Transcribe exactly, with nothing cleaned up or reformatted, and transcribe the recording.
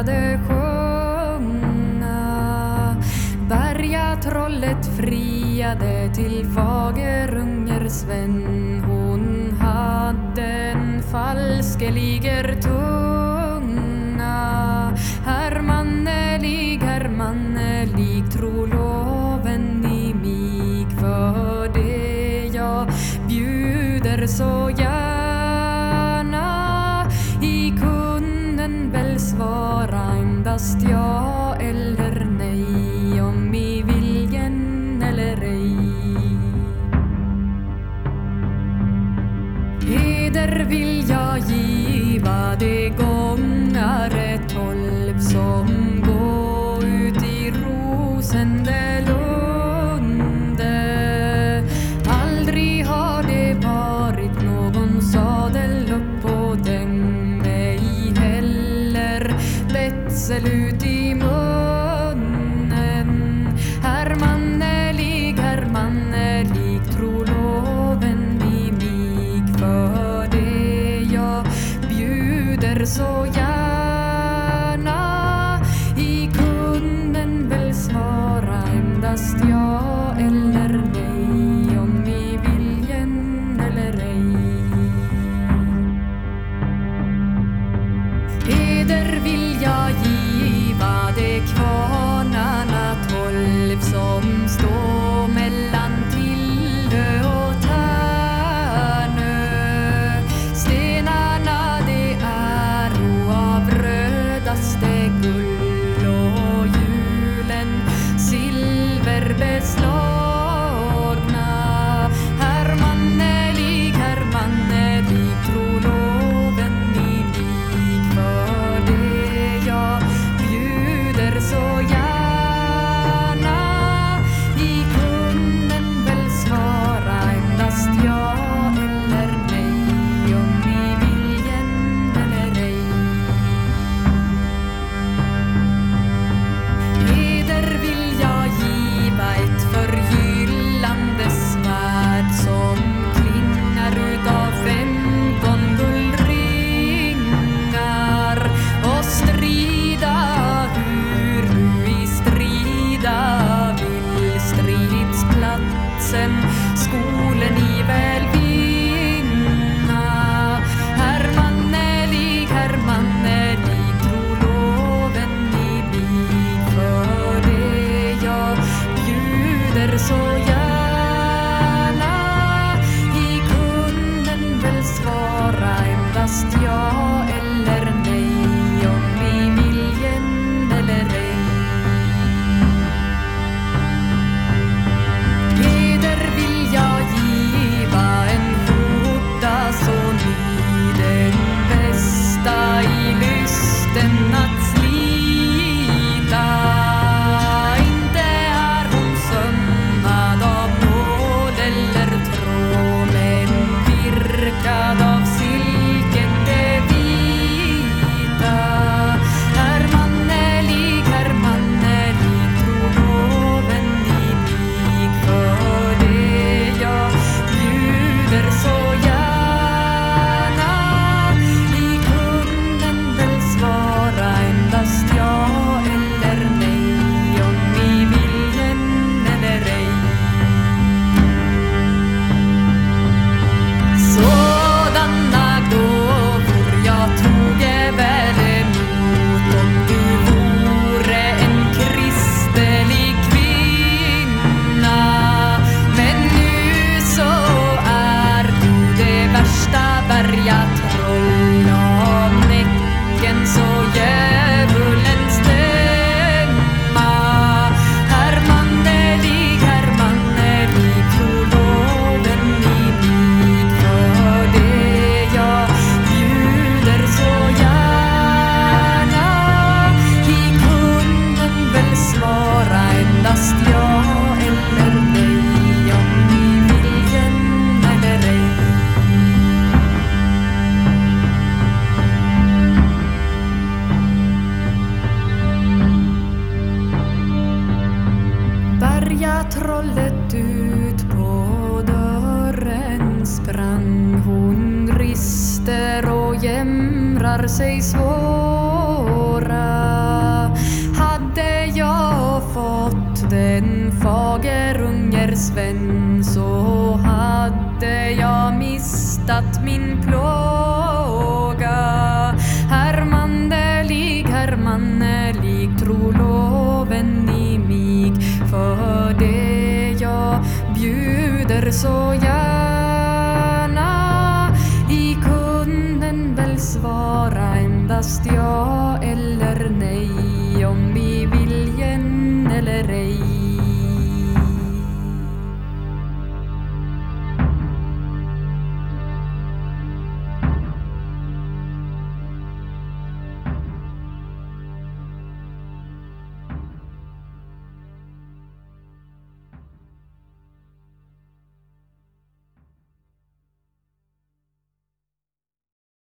började sjunga. Bergatrollet friade till Fagerunger Sven. Hon hade en falskeliger tunga. Hermannelig, hermannelig, tro loven i mig. För det jag bjuder så gärna. I kunden väl svara endast ja eller nej. Om i viljen eller ej. Heder vill jag giva de gångare tolv som gå ut i Rosendelunde. Aldrig har det varit någon sadel upp på den, ej heller betsel ut i munnen. Hermannelig, hermannelig, tro loven i mig. För det jag bjuder så gärna. I kunden väl svara endast ja eller nej. Om i viljen eller ej. Heder vill jag giva de kvarnarna tolv som står mellan Tillö och Tärnö. Stenarna det är av rödaste guld och julen silverbeslagna. Hermannelig, hermannelig, tro loven i mig. För det jag bjuder så gärna. I kunden väl svara endast ja eller nej. Om i viljen eller ej. Heder vill jag giva ett förgyllande svärd som klingar utav femton guldringar. Och strida hur du i strida vill. Stridsplatsen skolen i väl vinna. Hermannelig, hermannelig, tro loven i mig. För det jag bjuder så gärna. I kunden väl svara endast ja eller nej. Om i viljen eller ej. Heder vill jag giva en skjorta så ny, den bästa i lysten att slita. Inte är hon sömmad av nål eller tråd, men virkad av silke det vita. Hermannelig, hermannelig, tro loven i mig. För det jag bjuder så gärna. I kunden väl svara endast ja eller nej. Om i viljen eller ej. Sådana gåvor jag toge väl emot om du vore en kristelig kvinna. Men nu så är du det värsta bergatroll av näcken så djävulens stämma. Hermannelig, hermannelig, tro loven i mig. För det jag bjuder så gärna. I kunden väl svara endast ja eller nej. Om i viljen eller ej. Bergatrollet ut på dörren sprang. Hon rister och jämrar sig svåra. livets vän, så hade jag mistat min plåga. Hermannelig, hermannelig, troloven i mig, för det jag bjuder så jag